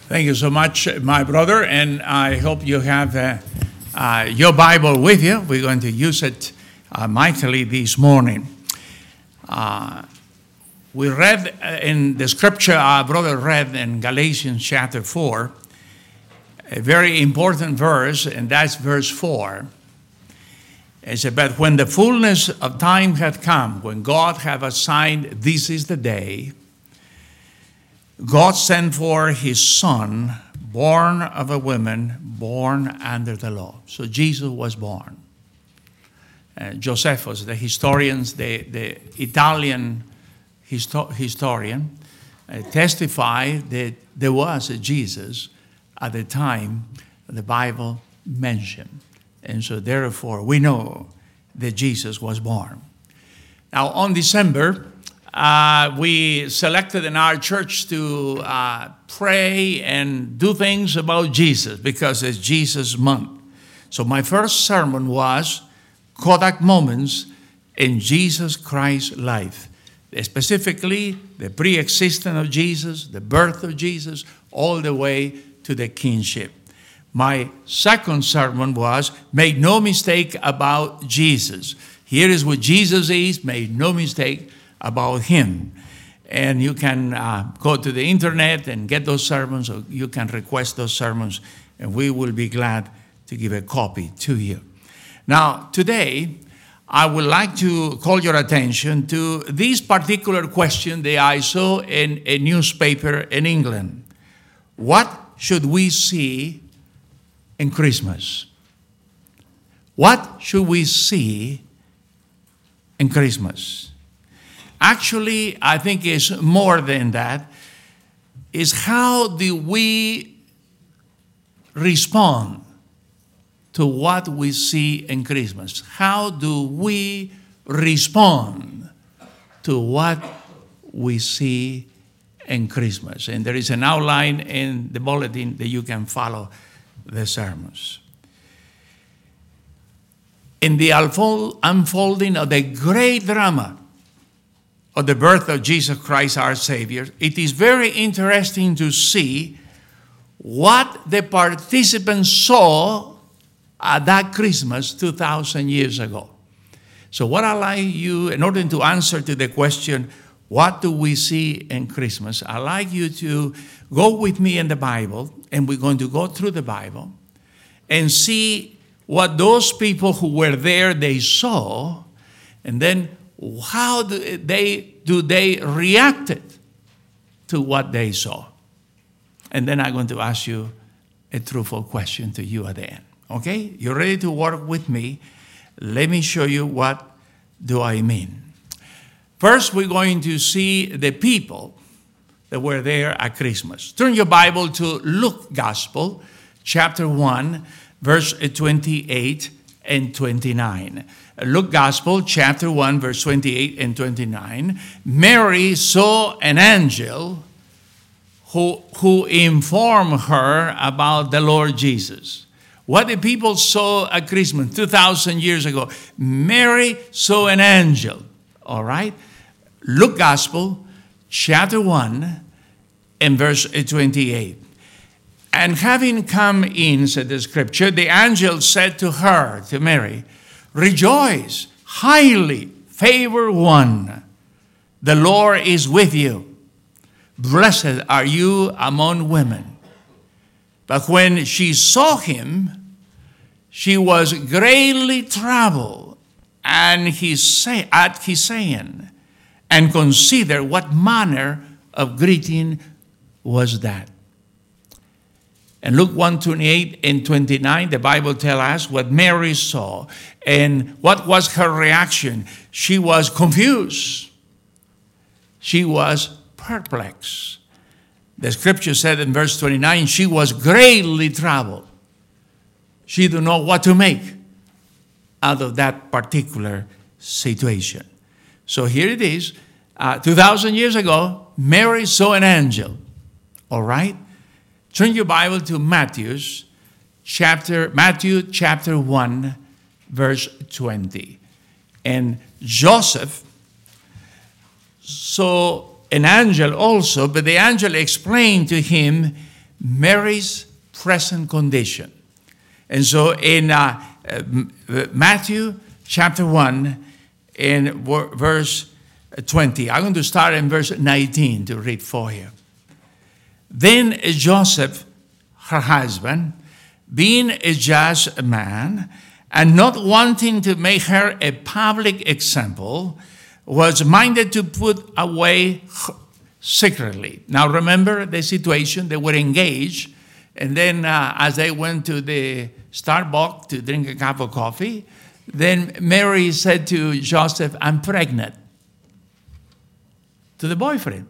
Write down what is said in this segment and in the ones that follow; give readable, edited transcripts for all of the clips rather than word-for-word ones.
Thank you so much, my brother, and I hope you have your Bible with you. We're going to use it mightily this morning. We read in the scripture, our brother read in Galatians chapter 4, a very important verse, and that's verse 4. It said, "But when the fullness of time had come, when God had assigned this is the day, God sent forth his son, born of a woman, born under the law." So Jesus was born. Josephus, the historians, the Italian historian, testified that there was a Jesus at the time the Bible mentioned. And so therefore we know that Jesus was born. Now on December, we selected in our church to pray and do things about Jesus because it's Jesus month. So my first sermon was Kodak Moments in Jesus Christ's life. Specifically, the pre-existence of Jesus, the birth of Jesus, all the way to the kingship. My second sermon was, make no mistake about Jesus. Here is what Jesus is, make no mistake about him. And you can go to the internet and get those sermons, or you can request those sermons, and we will be glad to give a copy to you. Now, today, I would like to call your attention to this particular question that I saw in a newspaper in England. What should we see in Christmas? What should we see in Christmas? Actually, I think it's more than that. It's how do we respond to what we see in Christmas? How do we respond to what we see in Christmas? And there is an outline in the bulletin that you can follow the sermons. In the unfolding of the great drama of the birth of Jesus Christ our Savior, it is very interesting to see what the participants saw at that Christmas 2,000 years ago. So what I'd like you, in order to answer to the question, what do we see in Christmas? I'd like you to go with me in the Bible, and we're going to go through the Bible and see what those people who were there, they saw, and then how do they reacted to what they saw. And then I'm going to ask you a truthful question to you at the end. Okay? You're ready to work with me? Let me show you what do I mean. First, we're going to see the people that were there at Christmas. Turn your Bible to Luke Gospel, chapter 1, verse 28 and 29. Luke Gospel, chapter 1, verse 28 and 29. Mary saw an angel who informed her about the Lord Jesus. What the people saw at Christmas 2,000 years ago. Mary saw an angel. All right? Luke Gospel, chapter 1, and verse 28. And having come in, said the scripture, the angel said to her, to Mary, "Rejoice, highly favored one. The Lord is with you. Blessed are you among women." But when she saw him, she was greatly troubled at his saying, and considered what manner of greeting was that. And Luke 1:28 and 29, the Bible tells us what Mary saw. And what was her reaction? She was confused. She was perplexed. The scripture said in verse 29, she was greatly troubled. She didn't know what to make out of that particular situation. So here it is. 2,000 years ago, Mary saw an angel. All right? Turn your Bible to Matthew chapter 1, verse 20. And Joseph saw an angel also, but the angel explained to him Mary's present condition. And so in Matthew chapter 1, in verse 20, I'm going to start in verse 19 to read for you. Then Joseph, her husband, being a just man, and not wanting to make her a public example, was minded to put away secretly. Now remember the situation, they were engaged, and then as they went to the Starbucks to drink a cup of coffee, then Mary said to Joseph, I'm pregnant, to the boyfriend.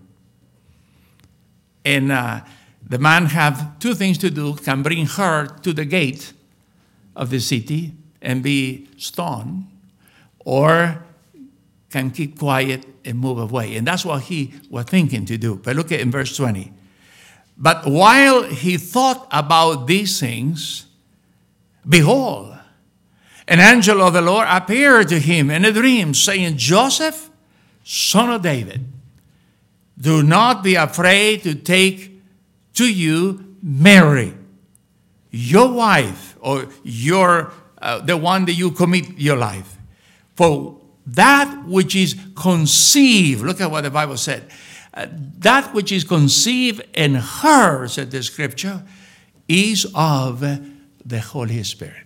And the man have two things to do, can bring her to the gate of the city and be stoned, or can keep quiet and move away. And that's what he was thinking to do. But look at in verse 20. But while he thought about these things, behold, an angel of the Lord appeared to him in a dream, saying, Joseph, son of David, do not be afraid to take to you Mary, your wife, or the one that you commit your life. For that which is conceived, look at what the Bible said, that which is conceived in her, said the scripture, is of the Holy Spirit.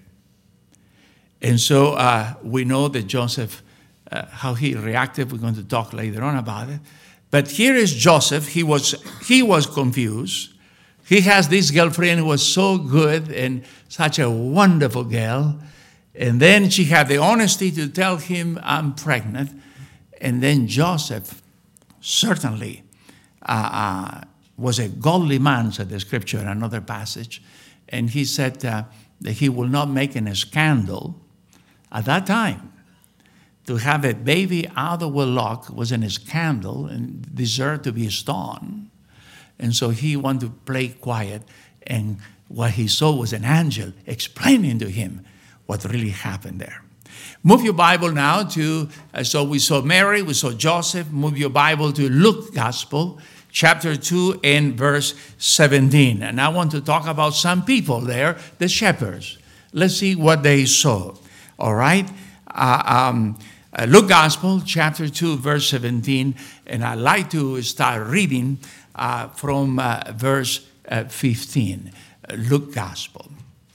And so we know that Joseph, how he reacted, we're going to talk later on about it. But here is Joseph, he was confused. He has this girlfriend who was so good and such a wonderful girl. And then she had the honesty to tell him, I'm pregnant. And then Joseph certainly was a godly man, said the scripture in another passage. And he said that he will not make a scandal. At that time, to have a baby out of wedlock was a scandal and deserved to be stoned. And so he wanted to play quiet. And what he saw was an angel explaining to him what really happened there. Move your Bible now to, so we saw Mary, we saw Joseph. Move your Bible to Luke Gospel, chapter 2 and verse 17. And I want to talk about some people there, the shepherds. Let's see what they saw. All right? Luke Gospel, chapter 2, verse 17. And I'd like to start reading from verse 15. Luke Gospel.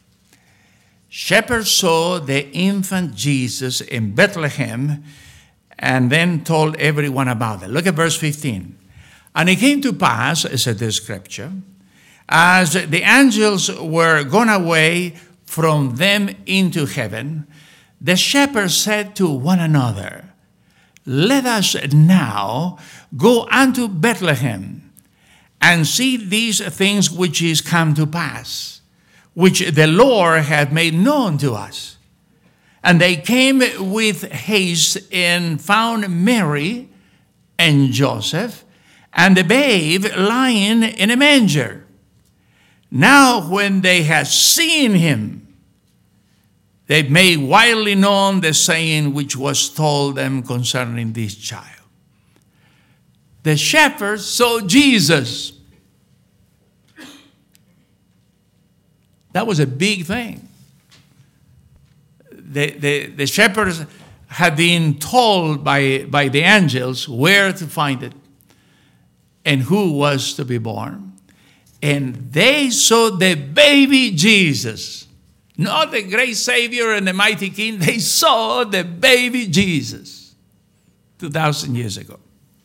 Shepherds saw the infant Jesus in Bethlehem and then told everyone about it. Look at verse 15. And it came to pass, said the scripture, as the angels were gone away from them into heaven, the shepherds said to one another, let us now go unto Bethlehem and see these things which is come to pass, which the Lord had made known to us. And they came with haste and found Mary and Joseph and the babe lying in a manger. Now when they had seen him, they made widely known the saying which was told them concerning this child. The shepherds saw Jesus. That was a big thing. The shepherds had been told by the angels where to find it and who was to be born. And they saw the baby Jesus. Not the great Savior and the mighty King. They saw the baby Jesus 2,000 years ago.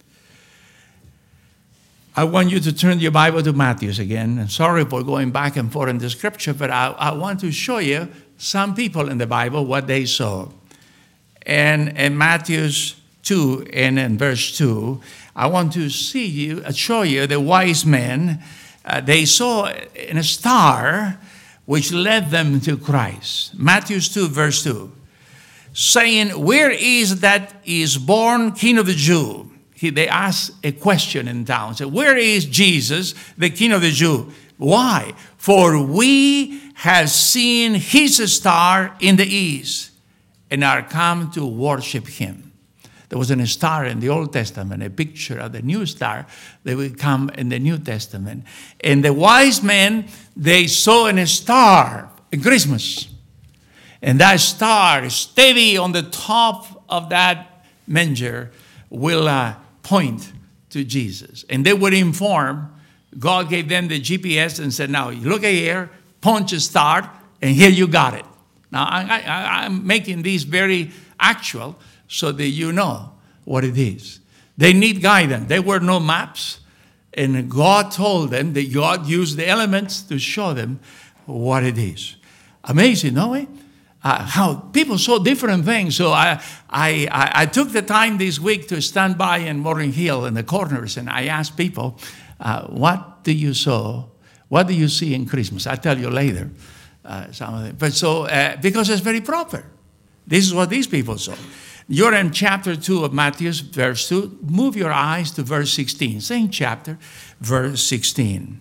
I want you to turn your Bible to Matthew again. And sorry for going back and forth in the scripture, but I want to show you some people in the Bible, what they saw. And in Matthew 2 and in verse 2, I want to show you the wise men. They saw in a star which led them to Christ. Matthew 2, verse 2, saying, where is that is born King of the Jews? They asked a question in town. So where is Jesus, the King of the Jews? Why? For we have seen his star in the east and are come to worship him. There wasn't a star in the Old Testament, a picture of the new star that will come in the New Testament. And the wise men, they saw a star at Christmas. And that star, steady on the top of that manger, will point to Jesus. And they were informed. God gave them the GPS and said, now, look here, punch a star, and here you got it. Now, I'm making this very actual so that you know what it is. They need guidance. There were no maps. And God told them that God used the elements to show them what it is. Amazing, no way? How people saw different things. So I took the time this week to stand by in Morgan Hill in the corners, and I asked people, what do you saw? What do you see in Christmas? I'll tell you later. Some of them. But so, because it's very proper. This is what these people saw. You're in chapter 2 of Matthew, verse 2. Move your eyes to verse 16. Same chapter, verse 16.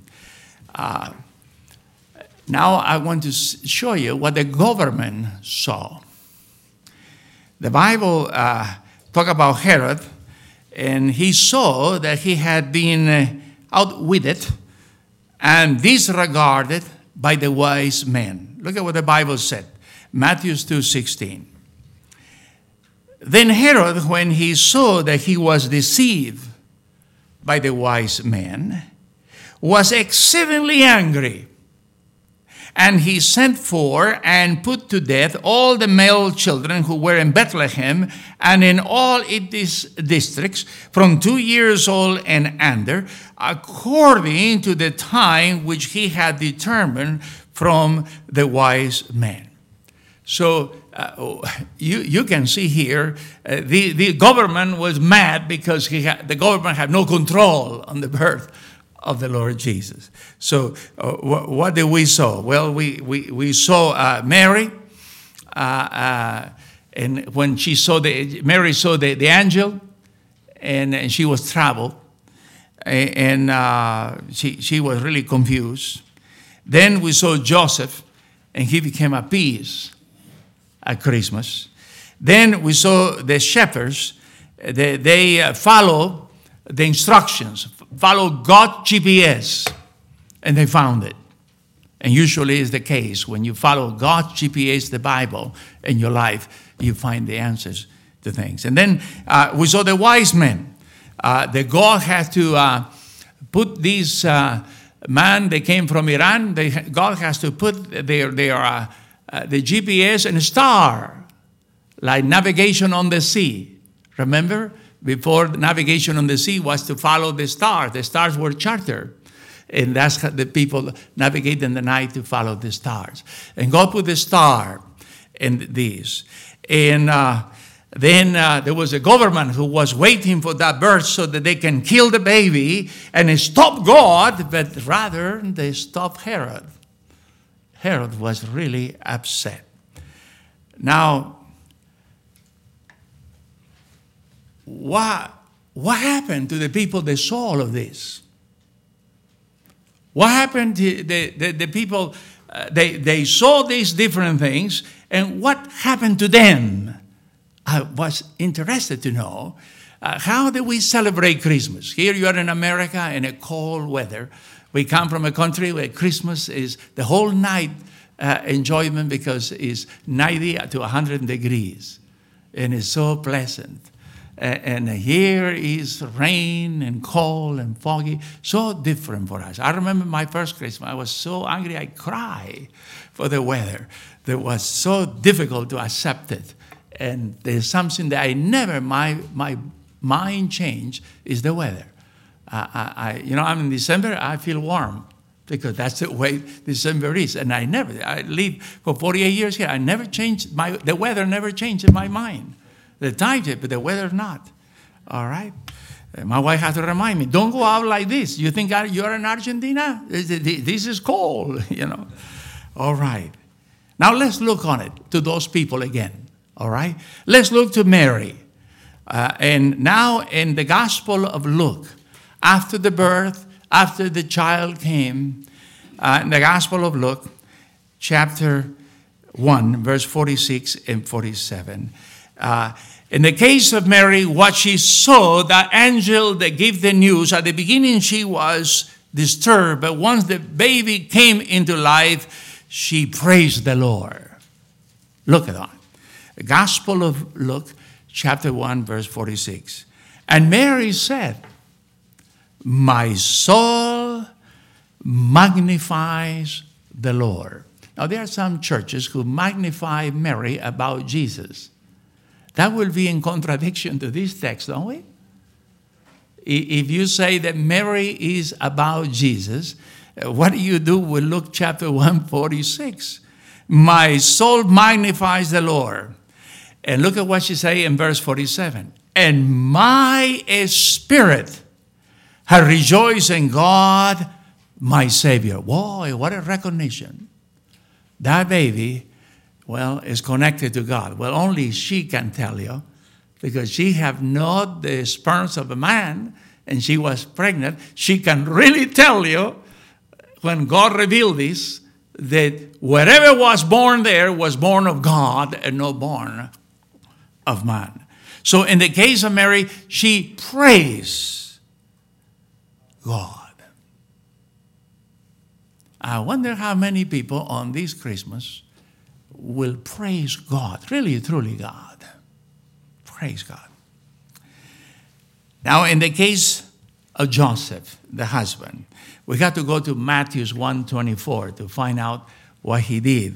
Now I want to show you what the government saw. The Bible talk about Herod, and he saw that he had been outwitted and disregarded by the wise men. Look at what the Bible said. Matthew 2:16. Then Herod, when he saw that he was deceived by the wise men, was exceedingly angry. And he sent for and put to death all the male children who were in Bethlehem and in all its districts from 2 years old and under, according to the time which he had determined from the wise men. So you can see here, the government was mad because the government had no control on the birth of the Lord Jesus. So what did we saw? Well, we saw Mary, and when Mary saw the angel, and she was troubled, and she was really confused. Then we saw Joseph, and he became at peace at Christmas. Then we saw the shepherds. They follow the instructions, follow God's GPS, and they found it. And usually is the case. When you follow God's GPS, the Bible, in your life, you find the answers to things. And then we saw the wise men. That God had to put these man, they came from Iran. God has to put the GPS and a star, like navigation on the sea. Remember? Before navigation on the sea was to follow the stars. The stars were chartered. And that's how the people navigate in the night to follow the stars. And God put the star in these. And then there was a government who was waiting for that birth so that they can kill the baby and stop God, but rather they stopped Herod. Herod was really upset. Now, what happened to the people that saw all of this? What happened to the people, they saw these different things, and what happened to them? I was interested to know, how do we celebrate Christmas? Here you are in America in a cold weather. We come from a country where Christmas is the whole night enjoyment because it's 90 to 100 degrees, and it's so pleasant. And here is rain and cold and foggy, so different for us. I remember my first Christmas. I was so angry, I cried for the weather. That was so difficult to accept it. And there's something that I never, my mind changed, is the weather. I'm in December, I feel warm because that's the way December is. And I lived for 48 years here. I never changed, the weather never changed in my mind. The time, but the weather not. All right? My wife had to remind me, don't go out like this. You think you're in Argentina? This is cold, All right. Now let's look on it to those people again. All right? Let's look to Mary. And now in the Gospel of Luke, after the birth, after the child came, in the Gospel of Luke, chapter 1, verse 46 and 47, In the case of Mary, what she saw, the angel that gave the news, at the beginning she was disturbed, but once the baby came into life, she praised the Lord. Look at that. The Gospel of Luke, chapter 1, verse 46. And Mary said, my soul magnifies the Lord. Now, there are some churches who magnify Mary about Jesus. That will be in contradiction to this text, don't we? If you say that Mary is about Jesus, what do you do with Luke chapter 146? My soul magnifies the Lord. And look at what she says in verse 47. And my spirit has rejoiced in God, my Savior. Boy, what a recognition. That baby, well, is connected to God. Well, only she can tell you, because she have not the sperms of a man, and she was pregnant. She can really tell you, when God revealed this, that whatever was born there was born of God and not born of man. So in the case of Mary, she praised God. I wonder how many people on this Christmas will praise God, really, truly God. Praise God. Now, in the case of Joseph, the husband, we got to go to Matthew 1:24 to find out what he did.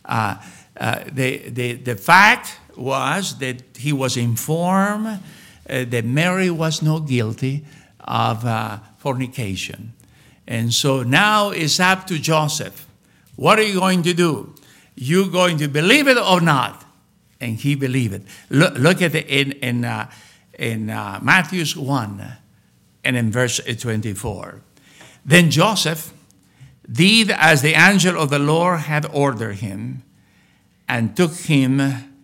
The fact was that he was informed that Mary was not guilty of fornication. And so now it's up to Joseph. What are you going to do? You going to believe it or not? And he believed it. Look at it in Matthew 1 and in verse 24. Then Joseph did as the angel of the Lord had ordered him, and took him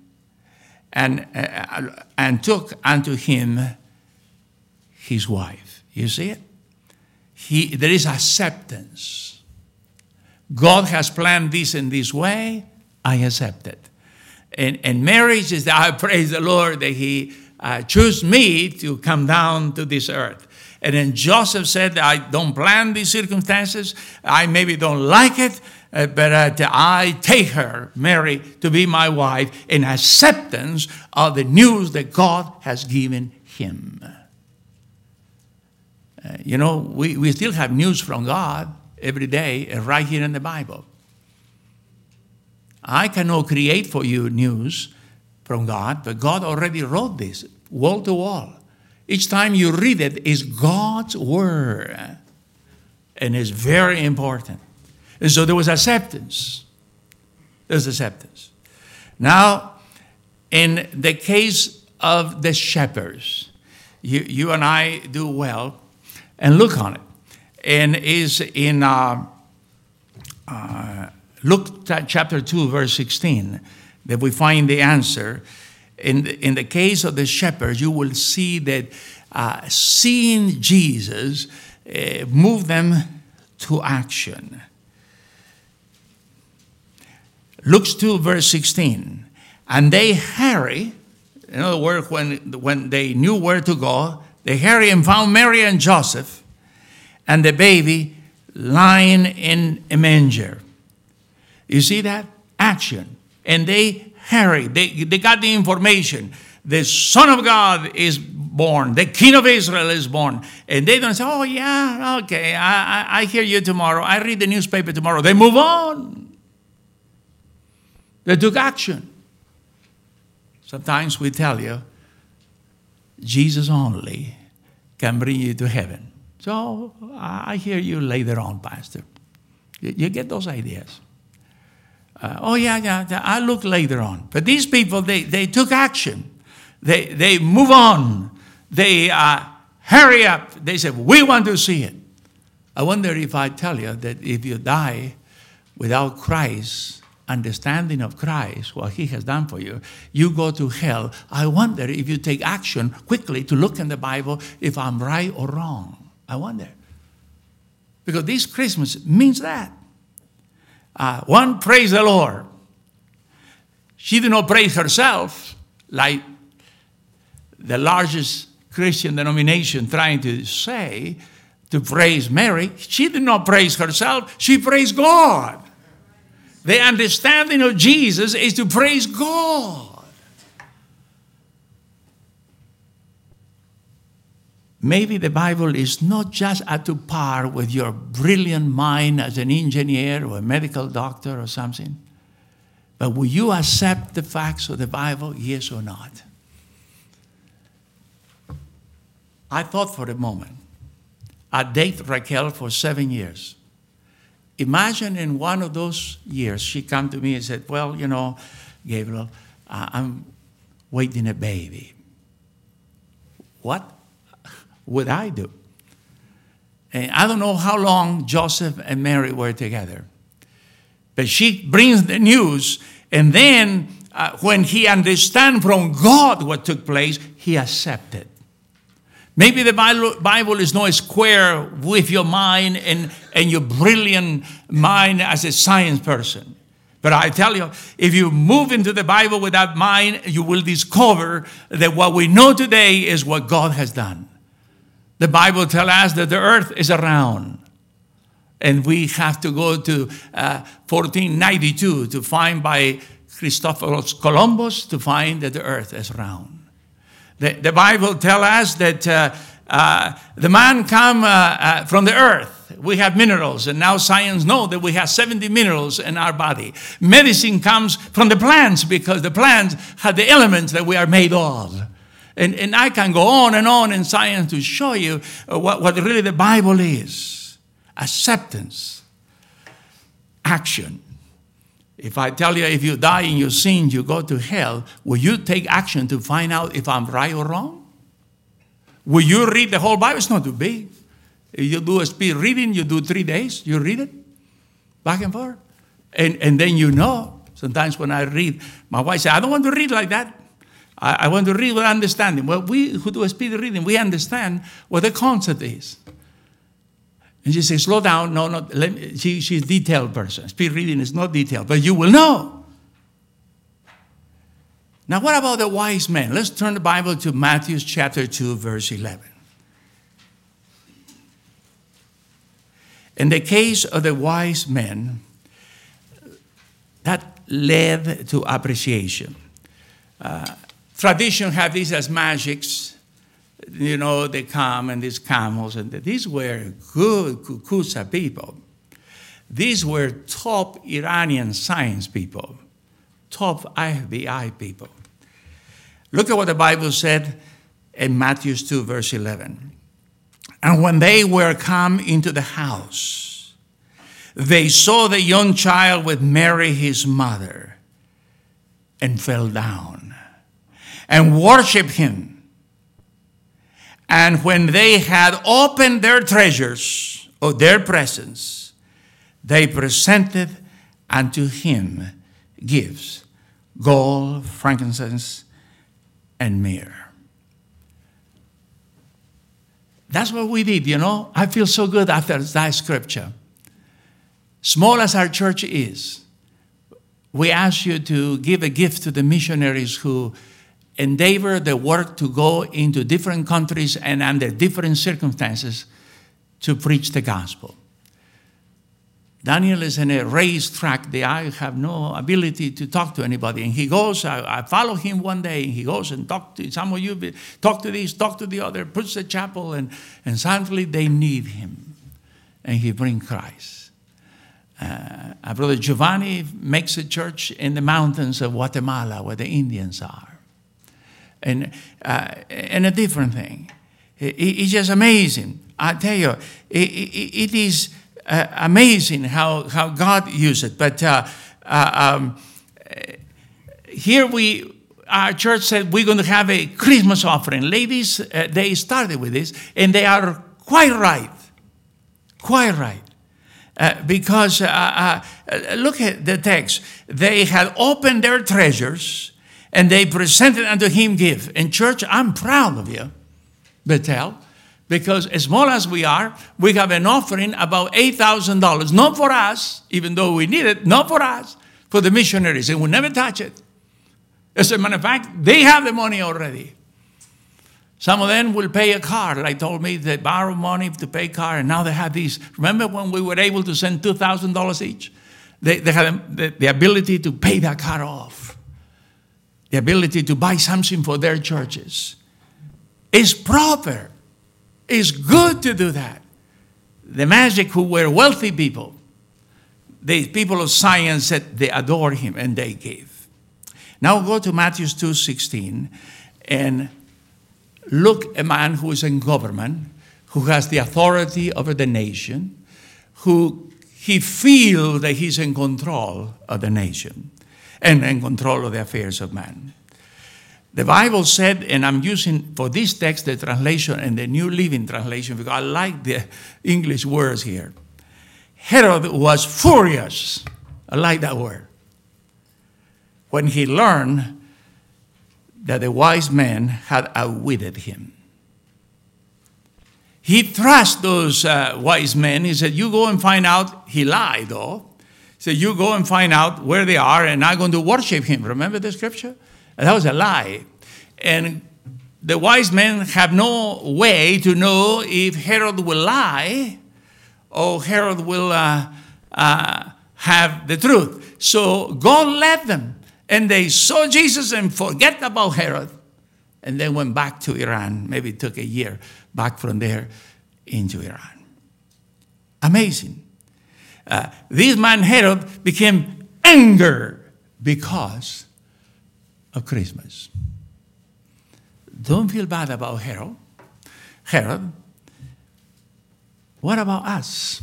and took unto him his wife. You see it? There is acceptance. God has planned this in this way. I accept it. And marriage is that I praise the Lord that he chose me to come down to this earth. And then Joseph said, I don't plan these circumstances. I maybe don't like it, but I take her, Mary, to be my wife in acceptance of the news that God has given him. We still have news from God every day, right here in the Bible. I cannot create for you news from God, but God already wrote this, wall to wall. Each time you read it is God's word, and it's very important. And so there was acceptance. There's acceptance. Now, in the case of the shepherds, you and I do well, and look on it. And is in Luke chapter 2, verse 16, that we find the answer. In the case of the shepherds, you will see that seeing Jesus moved them to action. Luke 2, verse 16. And they hurry, in other words, when they knew where to go, they hurried and found Mary and Joseph and the baby lying in a manger. You see that? Action. And they hurried. They got the information. The Son of God is born. The King of Israel is born. And they don't say, oh, yeah, okay, I hear you tomorrow. I read the newspaper tomorrow. They move on. They took action. Sometimes we tell you, Jesus only can bring you to heaven. So I hear you later on, Pastor. You get those ideas. I'll look later on. But these people, they took action. They move on. They hurry up. They said, we want to see it. I wonder if I tell you that if you die without Christ, understanding of Christ, what he has done for you, you go to hell. I wonder if you take action quickly to look in the Bible if I'm right or wrong. I wonder. Because this Christmas means that. One, praise the Lord. She did not praise herself. like the largest Christian denomination trying to say, to praise Mary. She did not praise herself. She praised God. The understanding of Jesus is to praise God. Maybe the Bible is not just up to par with your brilliant mind as an engineer or a medical doctor or something, but will you accept the facts of the Bible, yes or not? I thought for a moment. I dated Raquel for 7 years. Imagine in one of those years, she came to me and said, well, you know, Gabriel, I'm waiting a baby. What would I do? And I don't know how long Joseph and Mary were together. But she brings the news, and then when he understands from God what took place, he accepted. Maybe the Bible is not square with your mind and your brilliant mind as a science person. But I tell you, if you move into the Bible with that mind, you will discover that what we know today is what God has done. The Bible tells us that the earth is round. And we have to go to 1492 to find by Christopher Columbus to find that the earth is round. The Bible tells us that the man come from the earth. We have minerals, and now science knows that we have 70 minerals in our body. Medicine comes from the plants because the plants have the elements that we are made of. And I can go on in science to show you what really the Bible is. Acceptance. Action. If I tell you if you die in your sins, you go to hell, will you take action to find out if I'm right or wrong? Will you read the whole Bible? It's not too big. If you do a speed reading, you do 3 days, you read it back and forth. And then you know. Sometimes when I read, my wife says, I don't want to read like that. I want to read with understanding. Well, we who do a speed reading, we understand what the concept is. And she says, slow down. No, she's a detailed person. Speed reading is not detailed, but you will know. Now, what about the wise men? Let's turn the Bible to Matthew chapter 2, verse 11. In the case of the wise men, that led to appreciation. Tradition had these as magics. You know, they come and these camels, and these were good Kukusa people. These were top Iranian science people, top FBI people. Look at what the Bible said in Matthew 2, verse 11. And when they were come into the house, they saw the young child with Mary, his mother, and fell down and worshiped him. And when they had opened their treasures of their presents, they presented unto him gifts, gold, frankincense, and myrrh. That's what we did, you know. I feel so good after that scripture. Small as our church is, we ask you to give a gift to the missionaries who endeavor the work to go into different countries and under different circumstances to preach the gospel. Daniel is in a racetrack. I have no ability to talk to anybody. And he goes, I follow him one day, and he goes and talk to some of you, talk to this, talk to the other, puts the chapel, and suddenly they need him. And he brings Christ. Our brother Giovanni makes a church in the mountains of Guatemala where the Indians are. And a different thing. It's just amazing. I tell you, it is amazing how God used it. But here our church said we're going to have a Christmas offering. Ladies, they started with this, and they are quite right. Quite right. Because look at the text. They had opened their treasures, and they presented unto him gift. In church, I'm proud of you, Bethel, because as small as we are, we have an offering about $8,000. Not for us, even though we need it, not for us, for the missionaries. And we'll never touch it. As a matter of fact, they have the money already. Some of them will pay a car. Like told me, they borrow money to pay a car, and now they have these. Remember when we were able to send $2,000 each? They have the ability to pay that car off. The ability to buy something for their churches. It's proper. It's good to do that. The Magi who were wealthy people, the people of science said they adore him and they gave. Now go to Matthew 2:16 and look a man who is in government, who has the authority over the nation, who he feels that he's in control of the nation and in control of the affairs of man. The Bible said, and I'm using for this text the translation and the New Living Translation because I like the English words here. Herod was furious. I like that word. When he learned that the wise men had outwitted him. He thrashed those wise men. He said, you go and find out. He lied, though. He said, you go and find out where they are, and I'm going to worship him. Remember the scripture? And that was a lie. And the wise men have no way to know if Herod will lie or Herod will have the truth. So God led them. And they saw Jesus and forget about Herod. And then went back to Iran. Maybe it took a year back from there into Iran. Amazing. This man Herod became angry because of Christmas. Don't feel bad about Herod. What about us?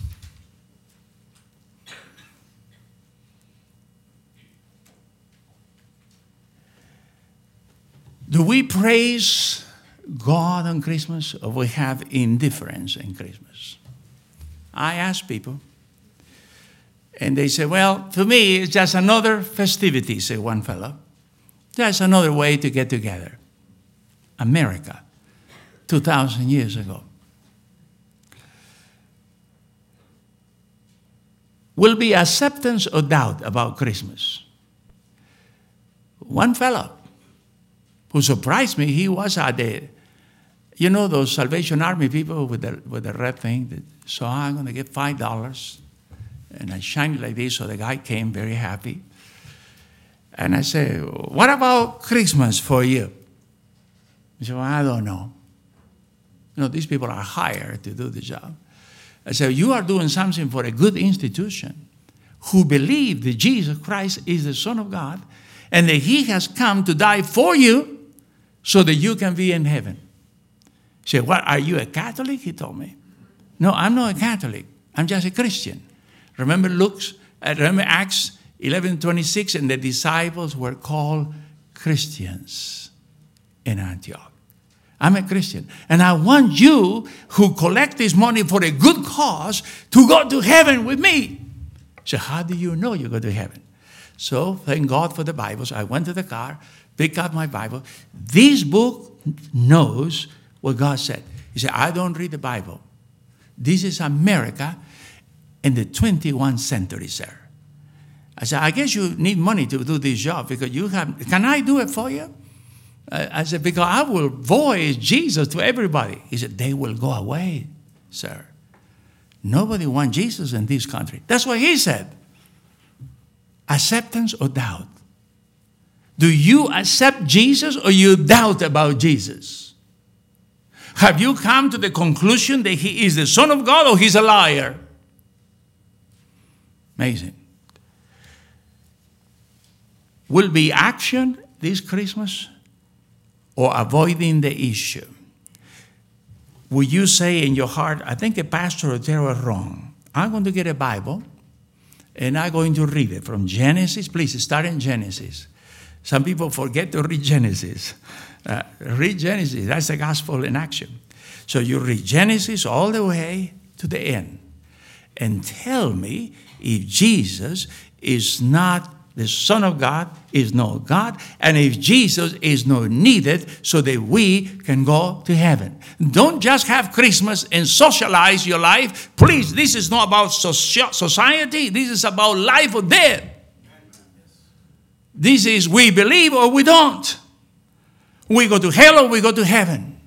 Do we praise God on Christmas or we have indifference in Christmas? I ask people. And they say, well, to me, it's just another festivity, said one fellow. Just another way to get together. America, 2,000 years ago. Will be acceptance or doubt about Christmas? One fellow who surprised me, he was at you know those Salvation Army people with the red thing? So I'm going to get $5. And I shined it like this, so the guy came very happy. And I said, what about Christmas for you? He said, well, I don't know. You know, these people are hired to do the job. I said, you are doing something for a good institution who believe that Jesus Christ is the Son of God and that he has come to die for you so that you can be in heaven. He said, what, are you a Catholic? He told me. No, I'm not a Catholic. I'm just a Christian. Remember Acts 11:26, and the disciples were called Christians in Antioch. I'm a Christian. And I want you who collect this money for a good cause to go to heaven with me. So how do you know you go to heaven? So thank God for the Bibles. I went to the car, picked up my Bible. This book knows what God said. He said, I don't read the Bible. This is America in the 21st century, sir. I said, I guess you need money to do this job because you have, can I do it for you? I said, because I will voice Jesus to everybody. He said, they will go away, sir. Nobody wants Jesus in this country. That's what he said. Acceptance or doubt? Do you accept Jesus or you doubt about Jesus? Have you come to the conclusion that he is the Son of God or he's a liar? Amazing. Will be action this Christmas or avoiding the issue? Will you say in your heart, I think a pastor or they were wrong. I'm going to get a Bible and I'm going to read it from Genesis. Please start in Genesis. Some people forget to read Genesis. Read Genesis. That's the gospel in action. So you read Genesis all the way to the end and tell me if Jesus is not the Son of God, is not God, and if Jesus is not needed so that we can go to heaven. Don't just have Christmas and socialize your life. Please, this is not about society. This is about life or death. This is we believe or we don't. We go to hell or we go to heaven.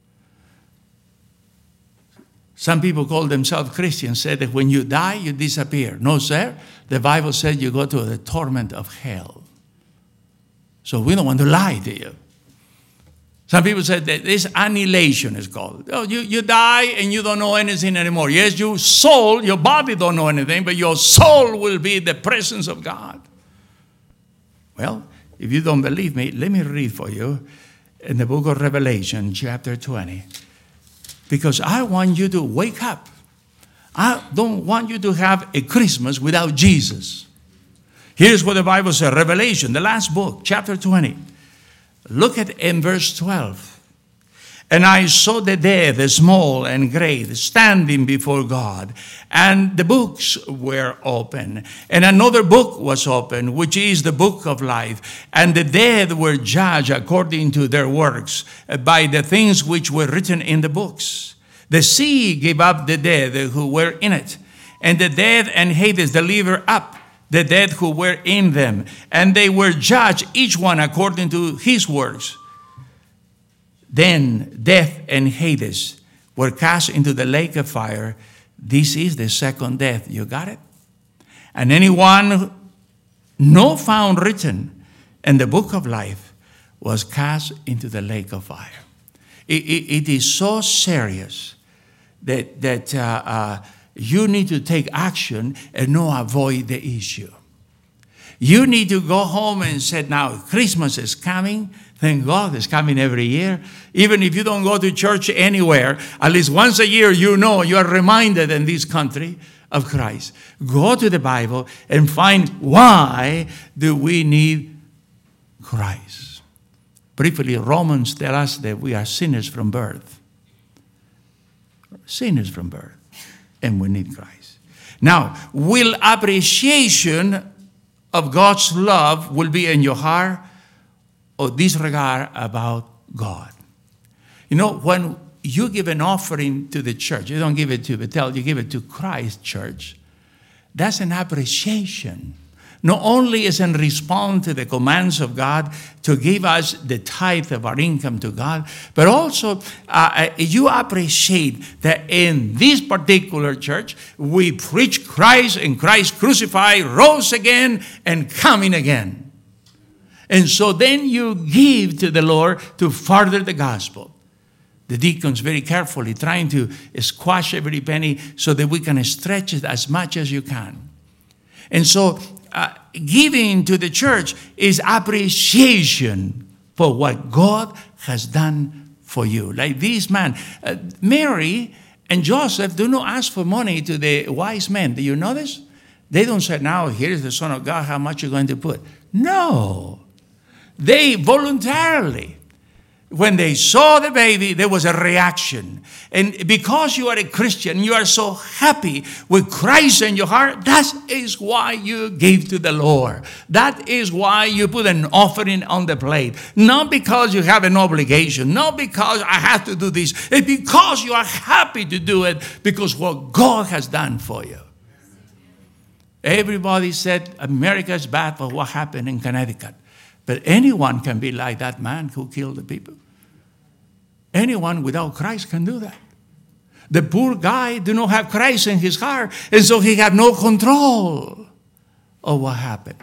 Some people call themselves Christians, say that when you die, you disappear. No, sir. The Bible said you go to the torment of hell. So we don't want to lie to you. Some people say that this annihilation is called. Oh, you die and you don't know anything anymore. Yes, your soul, your body don't know anything, but your soul will be the presence of God. Well, if you don't believe me, let me read for you in the book of Revelation, chapter 20. Because I want you to wake up. I don't want you to have a Christmas without Jesus. Here's what the Bible says, Revelation, the last book, chapter 20. Look at in verse 12. And I saw the dead, small and great, standing before God. And the books were open. And another book was open, which is the book of life. And the dead were judged according to their works, by the things which were written in the books. The sea gave up the dead who were in it. And the dead and Hades delivered up the dead who were in them. And they were judged, each one according to his works. Then death and Hades were cast into the lake of fire. This is the second death. You got it? And anyone not found written in the book of life was cast into the lake of fire. It is so serious that you need to take action and not avoid the issue. You need to go home and say, now Christmas is coming. Thank God it's coming every year. Even if you don't go to church anywhere, at least once a year, you know, you are reminded in this country of Christ. Go to the Bible and find why do we need Christ. Briefly, Romans tell us that we are sinners from birth. Sinners from birth. And we need Christ. Now, will appreciation of God's love will be in your heart or disregard about God? You know, when you give an offering to the church, you don't give it to Bethel, you give it to Christ Church. That's an appreciation. Not only is in response to the commands of God to give us the tithe of our income to God, but also you appreciate that in this particular church, we preach Christ and Christ crucified, rose again, and coming again. And so then you give to the Lord to further the gospel. The deacons very carefully trying to squash every penny so that we can stretch it as much as you can. And so giving to the church is appreciation for what God has done for you. Like this man, Mary and Joseph do not ask for money to the wise men. Do you know this? They don't say, now here's the Son of God, how much you're going to put. No. They voluntarily, when they saw the baby, there was a reaction. And because you are a Christian, you are so happy with Christ in your heart, that is why you give to the Lord. That is why you put an offering on the plate. Not because you have an obligation, not because I have to do this. It's because you are happy to do it because what God has done for you. Everybody said America is bad for what happened in Connecticut. But anyone can be like that man who killed the people. Anyone without Christ can do that. The poor guy do not have Christ in his heart, and so he had no control of what happened.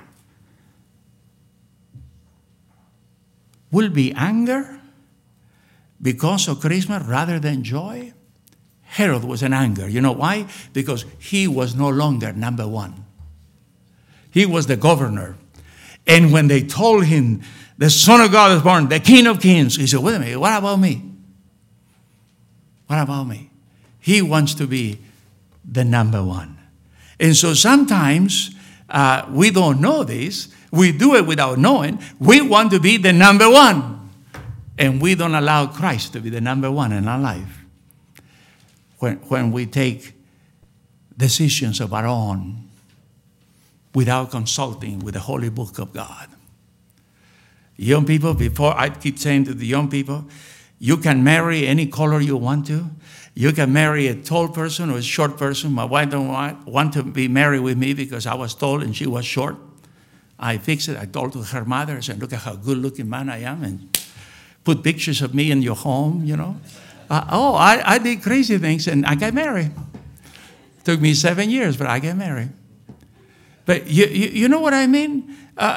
Will be anger because of Christmas rather than joy? Herod was in anger. You know why? Because he was no longer number one. He was the governor. And when they told him, the Son of God is born, the King of Kings, he said, wait a minute, what about me? What about me? He wants to be the number one. And so sometimes we don't know this. We do it without knowing. We want to be the number one. And we don't allow Christ to be the number one in our life. When we take decisions of our own, without consulting with the Holy Book of God. Young people, before I keep saying to the young people, you can marry any color you want to. You can marry a tall person or a short person. My wife don't want to be married with me because I was tall and she was short. I fixed it. I told to her mother, I said, look at how good-looking man I am, and put pictures of me in your home, you know. I did crazy things, and I got married. It took me 7 years, but I got married. But you know what I mean?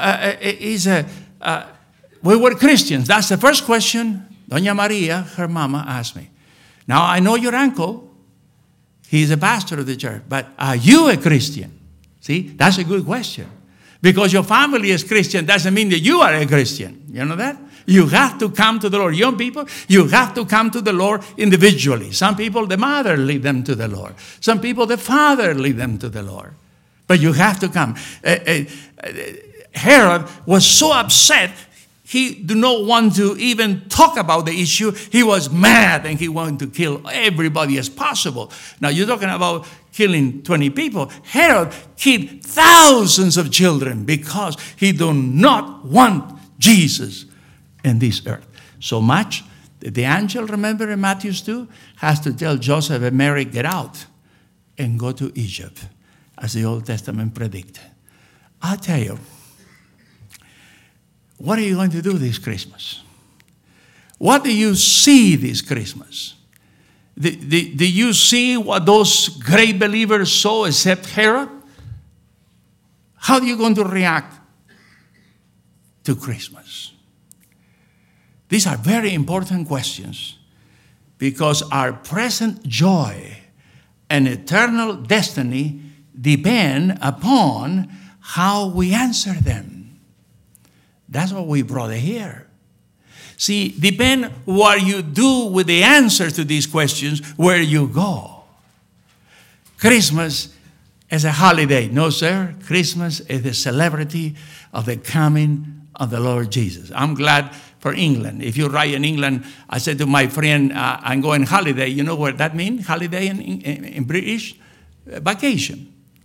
We were Christians. That's the first question Doña Maria, her mama, asked me. Now, I know your uncle. He's a pastor of the church. But are you a Christian? See, that's a good question. Because your family is Christian doesn't mean that you are a Christian. You know that? You have to come to the Lord. Young people, you have to come to the Lord individually. Some people, the mother lead them to the Lord. Some people, the father lead them to the Lord. But you have to come. Herod was so upset, he did not want to even talk about the issue. He was mad and he wanted to kill everybody as possible. Now you're talking about killing 20 people. Herod killed thousands of children because he did not want Jesus in this earth. So much that the angel, remember in Matthew 2, has to tell Joseph and Mary, get out and go to Egypt, as the Old Testament predicted. I'll tell you, what are you going to do this Christmas? What do you see this Christmas? Do you see what those great believers saw except Herod? How are you going to react to Christmas? These are very important questions because our present joy and eternal destiny depend upon how we answer them. That's what we brought here. See, depend what you do with the answers to these questions, where you go. Christmas is a holiday. No, sir. Christmas is the celebrity of the coming of the Lord Jesus. I'm glad for England. If you write in England, I said to my friend, I'm going holiday. You know what that means? Holiday in British? Vacation.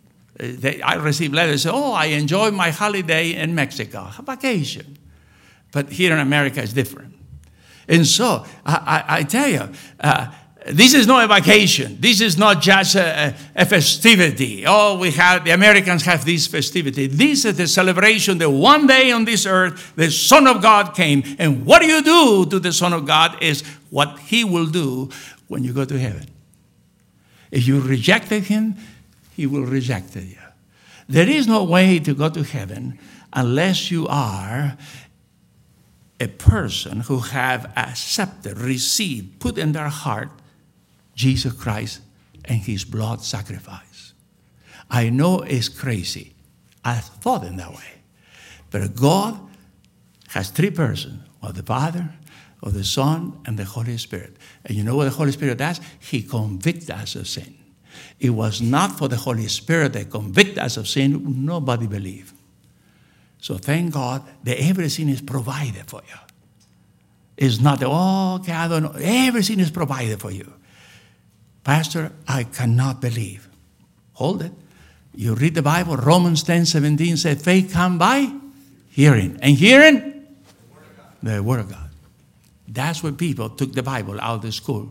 I receive letters say, I enjoy my holiday in Mexico. A vacation. But here in America, it's different. And so, I tell you, this is not a vacation. This is not just a festivity. The Americans have this festivity. This is the celebration that one day on this earth, the Son of God came. And what you do to the Son of God is what he will do when you go to heaven. If you rejected him, he will reject you. There is no way to go to heaven unless you are a person who have accepted, received, put in their heart Jesus Christ and his blood sacrifice. I know it's crazy. I thought in that way. But God has three persons, of the Father, of the Son, and the Holy Spirit. And you know what the Holy Spirit does? He convicts us of sin. It was not for the Holy Spirit that convicted us of sin. Nobody believed. So thank God that everything is provided for you. It's not that, I don't know. Everything is provided for you. Pastor, I cannot believe. Hold it. You read the Bible, Romans 10:17 says, faith comes by hearing. And hearing? The Word of God. That's why people took the Bible out of the school.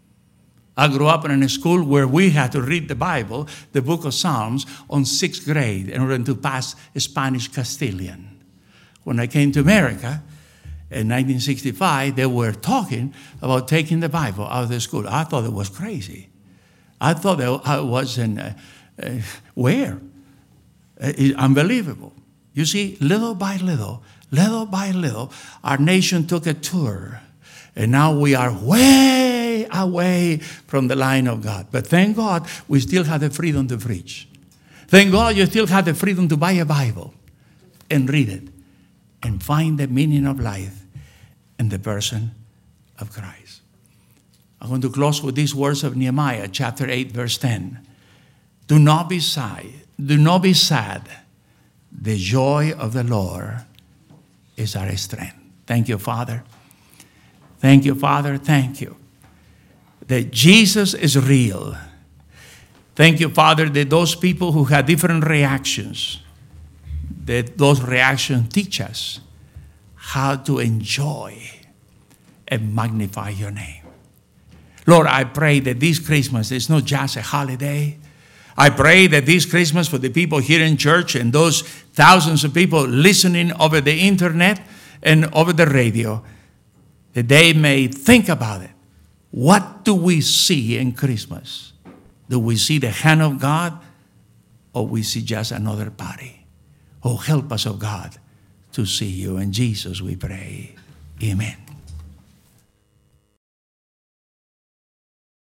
I grew up in a school where we had to read the Bible, the book of Psalms, on 6th grade in order to pass Spanish Castilian. When I came to America in 1965, they were talking about taking the Bible out of the school. I thought it was crazy. I thought I was where? Unbelievable. You see, little by little, our nation took a tour. And now we are way away from the line of God. But thank God we still have the freedom to preach. Thank God you still have the freedom to buy a Bible and read it and find the meaning of life in the person of Christ. I'm going to close with these words of Nehemiah, chapter 8, verse 10. Do not be sad. Do not be sad. The joy of the Lord is our strength. Thank you, Father. Thank you, Father. Thank you that Jesus is real. Thank you, Father, that those people who had different reactions, that those reactions teach us how to enjoy and magnify your name. Lord, I pray that this Christmas is not just a holiday. I pray that this Christmas for the people here in church and those thousands of people listening over the internet and over the radio, that they may think about it. What do we see in Christmas? Do we see the hand of God, or we see just another party? Oh, help us, oh God, to see you. In Jesus we pray. Amen.